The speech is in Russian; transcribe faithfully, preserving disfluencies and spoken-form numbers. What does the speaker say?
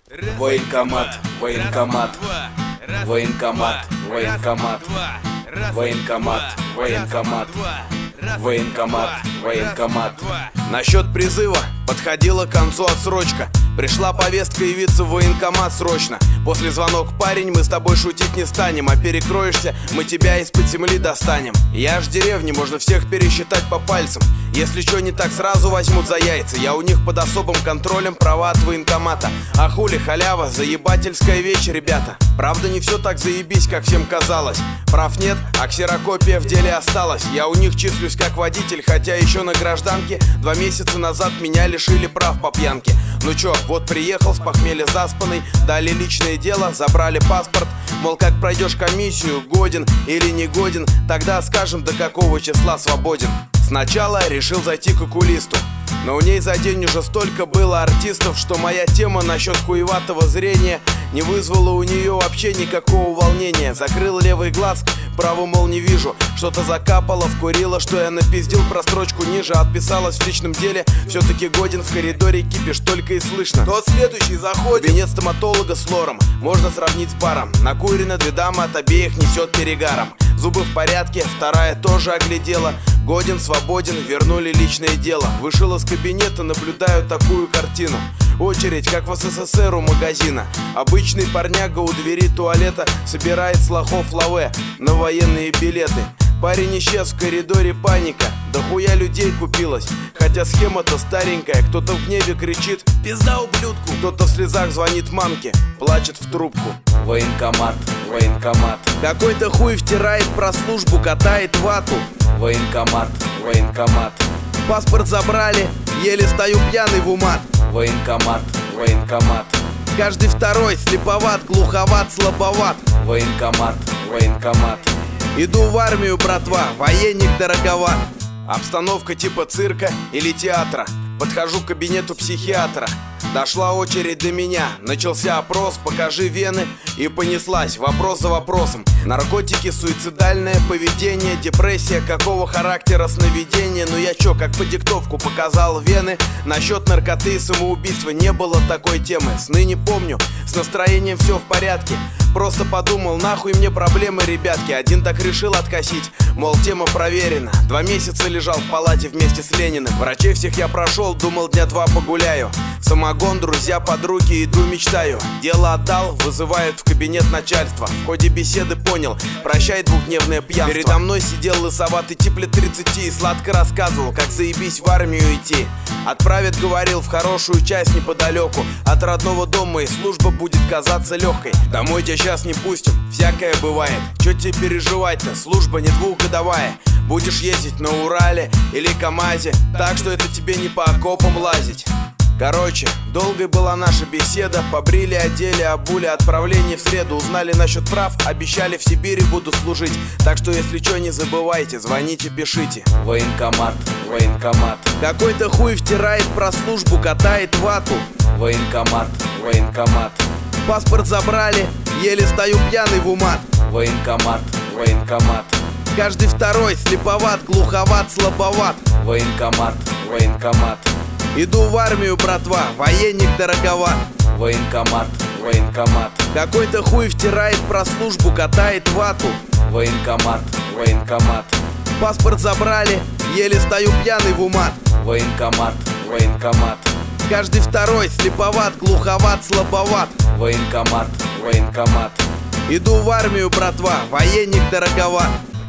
Военкомат, военкомат, военкомат, военкомат, военкомат, военкомат, военкомат, военкомат. Насчет призыва подходила к концу отсрочка. Пришла повестка явиться в военкомат срочно. После звонок: парень, мы с тобой шутить не станем, а перекроешься, мы тебя из-под земли достанем. Я ж в деревне, можно всех пересчитать по пальцам. Если что не так, сразу возьмут за яйца. Я у них под особым контролем, права от военкомата. А хули халява, заебательская вещь, ребята. Правда, не все так заебись, как всем казалось. Прав нет, а ксерокопия в деле осталась. Я у них числюсь как водитель, хотя еще на гражданке. Два месяца назад меня лишили прав по пьянке. Ну чё, вот приехал с похмелья заспанный, дали личное дело, забрали паспорт. Мол, как пройдешь комиссию, годен или не годен, тогда скажем, до какого числа свободен. Сначала решил зайти к окулисту, но у ней за день уже столько было артистов, что моя тема насчет хуеватого зрения не вызвала у нее вообще никакого волнения. Закрыл левый глаз, правый, мол, не вижу. Что-то закапало, вкурила, что я напиздил про строчку ниже. Отписалась в личном деле, все-таки годен. В коридоре кипиш только и слышно. Тот следующий заходит. Кабинет стоматолога с лором, можно сравнить с баром. Накурено, две дамы, от обеих несет перегаром. Зубы в порядке, вторая тоже оглядела. Годен, свободен, вернули личное дело. Вышел из кабинета, наблюдаю такую картину. Очередь, как в СССР у магазина. Обычный парняга у двери туалета собирает с лохов лаве на военные билеты. Парень исчез, в коридоре паника. Да хуя людей купилось, хотя схема-то старенькая. Кто-то в гневе кричит: пизда ублюдку. Кто-то в слезах звонит мамке, плачет в трубку. Военкомат, военкомат. Какой-то хуй втирает про службу, катает вату. Военкомат, военкомат. Паспорт забрали, еле стою пьяный в умат. Военкомат, военкомат. Каждый второй слеповат, глуховат, слабоват. Военкомат, военкомат. Иду в армию, братва, военник дороговат. Обстановка типа цирка или театра. Подхожу к кабинету психиатра. Дошла очередь до меня, начался опрос, покажи вены. И понеслась, вопрос за вопросом. Наркотики, суицидальное поведение, депрессия, какого характера сновидения. Ну я чё, как по диктовку показал вены. Насчет наркоты и самоубийства не было такой темы. Сны не помню, с настроением все в порядке. Просто подумал, нахуй мне проблемы, ребятки. Один так решил откосить, мол, тема проверена. Два месяца лежал в палате вместе с Лениным. Врачей всех я прошел, думал, дня два погуляю. Самогон, друзья, подруги, иду мечтаю. Дело отдал, вызывают в кабинет начальства. В ходе беседы понял, прощай двухдневное пьянство. Передо мной сидел лысоватый тип лет тридцати и сладко рассказывал, как заебись в армию идти. Отправят, говорил, в хорошую часть неподалеку от родного дома, и служба будет казаться легкой. Домой тебя сейчас не пустим, всякое бывает. Чё тебе переживать-то, служба не двухгодовая. Будешь ездить на Урале или КамАЗе, так что это тебе не по окопам лазить. Короче, долгой была наша беседа. Побрили, одели, обули, отправление в среду. Узнали насчет прав, обещали в Сибири буду служить. Так что если чё, не забывайте, звоните, пишите. Военкомат, военкомат. Какой-то хуй втирает про службу, катает вату. Военкомат, военкомат. Паспорт забрали, еле стою пьяный в умат. Военкомат, военкомат. Каждый второй слеповат, глуховат, слабоват. Военкомат, военкомат. Иду в армию, братва, военник дороговат. Военкомат, военкомат. Какой-то хуй втирает про службу, катает вату. Военкомат, военкомат. Паспорт забрали, еле стою пьяный в умат. Военкомат, военкомат. Каждый второй слеповат, глуховат, слабоват. Военкомат, военкомат. Иду в армию, братва, военник дороговат.